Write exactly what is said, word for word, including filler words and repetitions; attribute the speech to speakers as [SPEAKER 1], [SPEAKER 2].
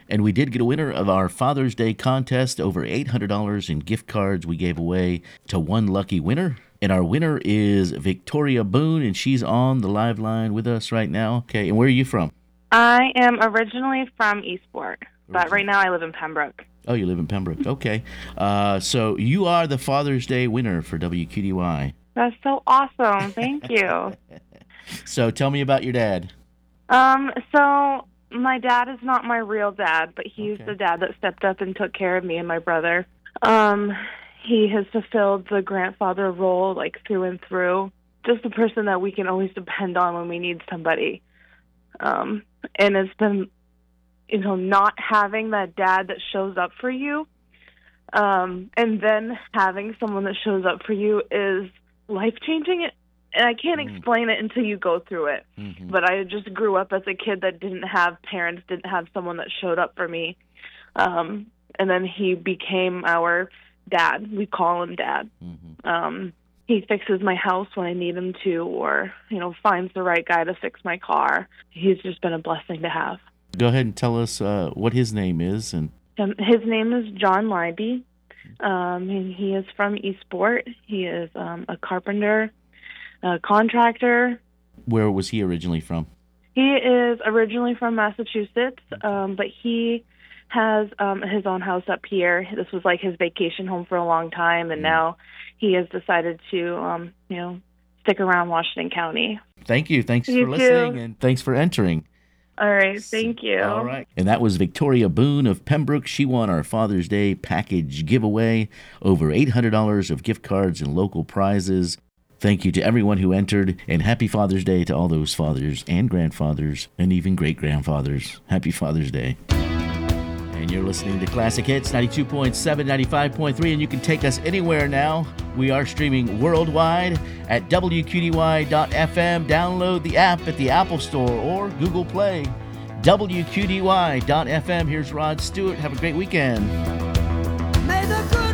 [SPEAKER 1] And we did get a winner of our Father's Day contest, over eight hundred dollars in gift cards we gave away to one lucky winner. And our winner is Victoria Boone, and she's on the live line with us right now. Okay, and where are you from?
[SPEAKER 2] I am originally from Eastport, but right now I live in Pembroke.
[SPEAKER 1] Oh, you live in Pembroke. Okay. Uh, so you are the Father's Day winner for W Q D Y.
[SPEAKER 2] That's so awesome. Thank you.
[SPEAKER 1] So tell me about your dad.
[SPEAKER 2] Um, so my dad is not my real dad, but he's
[SPEAKER 1] Okay.
[SPEAKER 2] the dad that stepped up and took care of me and my brother. Um, he has fulfilled the grandfather role, like, through and through. Just the person that we can always depend on when we need somebody. Um, and it's been, you know, not having that dad that shows up for you, um, and then having someone that shows up for you is life-changing. And I can't
[SPEAKER 1] Mm.
[SPEAKER 2] explain it until you go through it.
[SPEAKER 1] Mm-hmm.
[SPEAKER 2] But I just grew up as a kid that didn't have parents, didn't have someone that showed up for me. Um, and then he became our dad. We call him Dad.
[SPEAKER 1] Mm-hmm.
[SPEAKER 2] Um, he fixes my house when I need him to, or, you know, finds the right guy to fix my car. He's just been a blessing to have.
[SPEAKER 1] Go ahead and tell us uh, what his name is. And
[SPEAKER 2] Um, his name is John Leiby. Um, and he is from Eastport. He is um, a carpenter, a contractor.
[SPEAKER 1] Where was he originally from?
[SPEAKER 2] He is originally from Massachusetts, um, but he has um, his own house up here. This was like his vacation home for a long time, and
[SPEAKER 1] Mm.
[SPEAKER 2] now he has decided to, um, you know, stick around Washington County.
[SPEAKER 1] Thank you. Thanks
[SPEAKER 2] You
[SPEAKER 1] for
[SPEAKER 2] too.
[SPEAKER 1] listening, and thanks for entering.
[SPEAKER 2] All right, thank you.
[SPEAKER 1] All right. And that was Victoria Boone of Pembroke. She won our Father's Day package giveaway, over eight hundred dollars of gift cards and local prizes. Thank you to everyone who entered, and happy Father's Day to all those fathers and grandfathers and even great-grandfathers. Happy Father's Day. And you're listening to Classic Hits, ninety-two point seven, ninety-five point three, and you can take us anywhere now. We are streaming worldwide at W Q D Y dot F M. Download the app at the Apple Store or Google Play. W Q D Y dot F M. Here's Rod Stewart. Have a great weekend.
[SPEAKER 3] May the good